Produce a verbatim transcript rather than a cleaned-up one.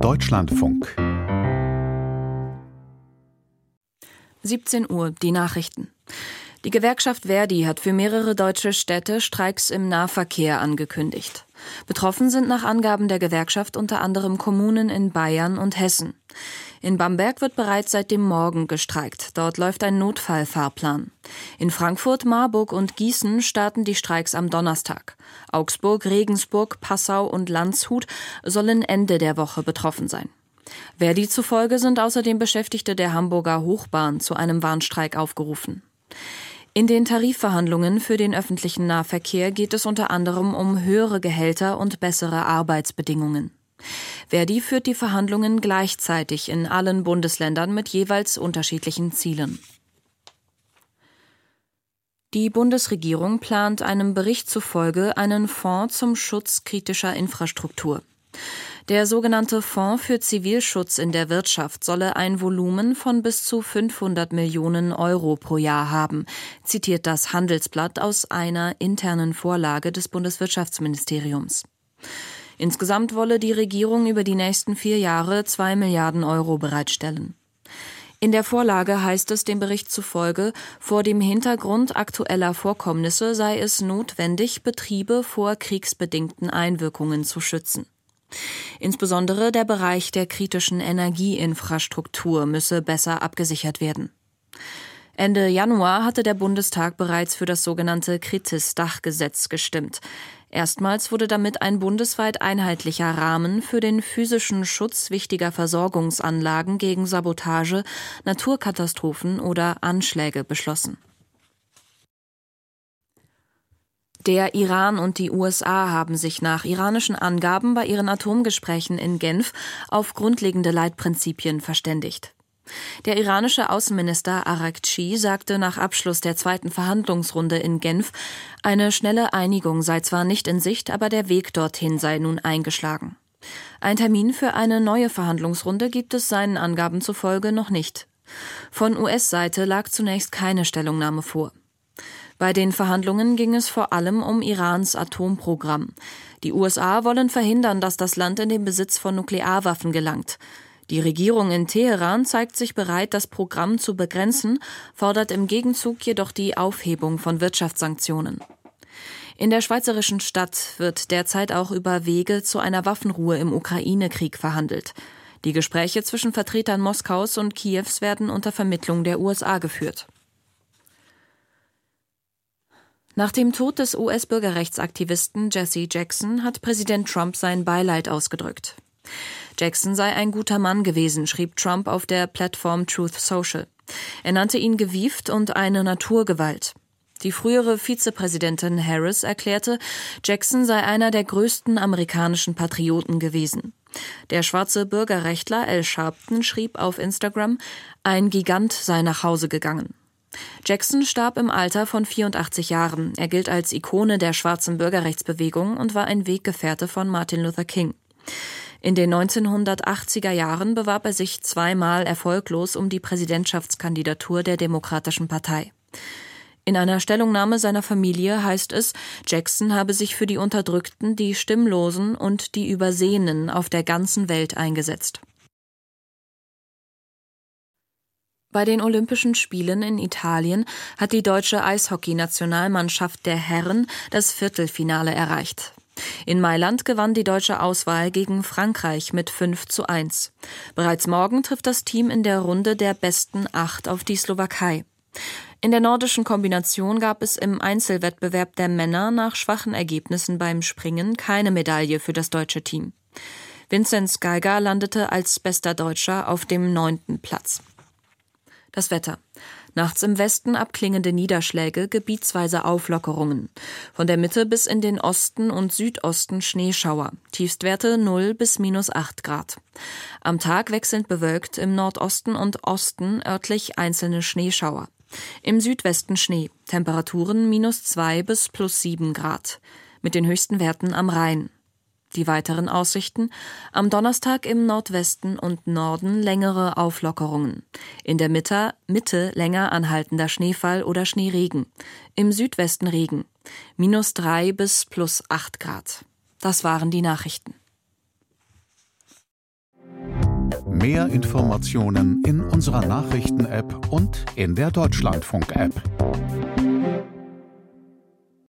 Deutschlandfunk. siebzehn Uhr, die Nachrichten. Die Gewerkschaft Verdi hat für mehrere deutsche Städte Streiks im Nahverkehr angekündigt. Betroffen sind nach Angaben der Gewerkschaft unter anderem Kommunen in Bayern und Hessen. In Bamberg wird bereits seit dem Morgen gestreikt. Dort läuft ein Notfallfahrplan. In Frankfurt, Marburg und Gießen starten die Streiks am Donnerstag. Augsburg, Regensburg, Passau und Landshut sollen Ende der Woche betroffen sein. Verdi zufolge sind außerdem Beschäftigte der Hamburger Hochbahn zu einem Warnstreik aufgerufen. In den Tarifverhandlungen für den öffentlichen Nahverkehr geht es unter anderem um höhere Gehälter und bessere Arbeitsbedingungen. Verdi führt die Verhandlungen gleichzeitig in allen Bundesländern mit jeweils unterschiedlichen Zielen. Die Bundesregierung plant einem Bericht zufolge einen Fonds zum Schutz kritischer Infrastruktur. Der sogenannte Fonds für Zivilschutz in der Wirtschaft solle ein Volumen von bis zu fünfhundert Millionen Euro pro Jahr haben, zitiert das Handelsblatt aus einer internen Vorlage des Bundeswirtschaftsministeriums. Insgesamt wolle die Regierung über die nächsten vier Jahre zwei Milliarden Euro bereitstellen. In der Vorlage heißt es dem Bericht zufolge, vor dem Hintergrund aktueller Vorkommnisse sei es notwendig, Betriebe vor kriegsbedingten Einwirkungen zu schützen. Insbesondere der Bereich der kritischen Energieinfrastruktur müsse besser abgesichert werden. Ende Januar hatte der Bundestag bereits für das sogenannte Kritis-Dachgesetz gestimmt. Erstmals wurde damit ein bundesweit einheitlicher Rahmen für den physischen Schutz wichtiger Versorgungsanlagen gegen Sabotage, Naturkatastrophen oder Anschläge beschlossen. Der Iran und die U S A haben sich nach iranischen Angaben bei ihren Atomgesprächen in Genf auf grundlegende Leitprinzipien verständigt. Der iranische Außenminister Araghchi sagte nach Abschluss der zweiten Verhandlungsrunde in Genf, eine schnelle Einigung sei zwar nicht in Sicht, aber der Weg dorthin sei nun eingeschlagen. Ein Termin für eine neue Verhandlungsrunde gibt es seinen Angaben zufolge noch nicht. Von U S-Seite lag zunächst keine Stellungnahme vor. Bei den Verhandlungen ging es vor allem um Irans Atomprogramm. Die U S A wollen verhindern, dass das Land in den Besitz von Nuklearwaffen gelangt. Die Regierung in Teheran zeigt sich bereit, das Programm zu begrenzen, fordert im Gegenzug jedoch die Aufhebung von Wirtschaftssanktionen. In der schweizerischen Stadt wird derzeit auch über Wege zu einer Waffenruhe im Ukraine-Krieg verhandelt. Die Gespräche zwischen Vertretern Moskaus und Kiews werden unter Vermittlung der U S A geführt. Nach dem Tod des U S-Bürgerrechtsaktivisten Jesse Jackson hat Präsident Trump sein Beileid ausgedrückt. Jackson sei ein guter Mann gewesen, schrieb Trump auf der Plattform Truth Social. Er nannte ihn gewieft und eine Naturgewalt. Die frühere Vizepräsidentin Harris erklärte, Jackson sei einer der größten amerikanischen Patrioten gewesen. Der schwarze Bürgerrechtler Al Sharpton schrieb auf Instagram, ein Gigant sei nach Hause gegangen. Jackson starb im Alter von vierundachtzig Jahren. Er gilt als Ikone der schwarzen Bürgerrechtsbewegung und war ein Weggefährte von Martin Luther King. In den neunzehnhundertachtziger Jahren bewarb er sich zweimal erfolglos um die Präsidentschaftskandidatur der Demokratischen Partei. In einer Stellungnahme seiner Familie heißt es, Jackson habe sich für die Unterdrückten, die Stimmlosen und die Übersehenen auf der ganzen Welt eingesetzt. Bei den Olympischen Spielen in Italien hat die deutsche Eishockey-Nationalmannschaft der Herren das Viertelfinale erreicht. In Mailand gewann die deutsche Auswahl gegen Frankreich mit fünf zu eins. Bereits morgen trifft das Team in der Runde der besten acht auf die Slowakei. In der nordischen Kombination gab es im Einzelwettbewerb der Männer nach schwachen Ergebnissen beim Springen keine Medaille für das deutsche Team. Vinzenz Geiger landete als bester Deutscher auf dem neunten Platz. Das Wetter. Nachts im Westen abklingende Niederschläge, gebietsweise Auflockerungen. Von der Mitte bis in den Osten und Südosten Schneeschauer. Tiefstwerte null bis minus acht Grad. Am Tag wechselnd bewölkt, im Nordosten und Osten örtlich einzelne Schneeschauer. Im Südwesten Schnee. Temperaturen minus zwei bis plus sieben Grad. Mit den höchsten Werten am Rhein. Die weiteren Aussichten: am Donnerstag im Nordwesten und Norden längere Auflockerungen. In der Mitte, Mitte länger anhaltender Schneefall oder Schneeregen. Im Südwesten Regen. minus drei bis plus acht Grad. Das waren die Nachrichten. Mehr Informationen in unserer Nachrichten-App und in der Deutschlandfunk-App.